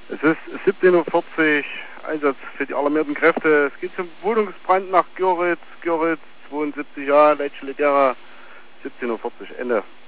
Es ist 17:40 Uhr, Einsatz für die alarmierten Kräfte. Es geht zum Wohnungsbrand nach Göritz, 72 Jahre, Leitstelle derer, 17:40 Uhr, Ende.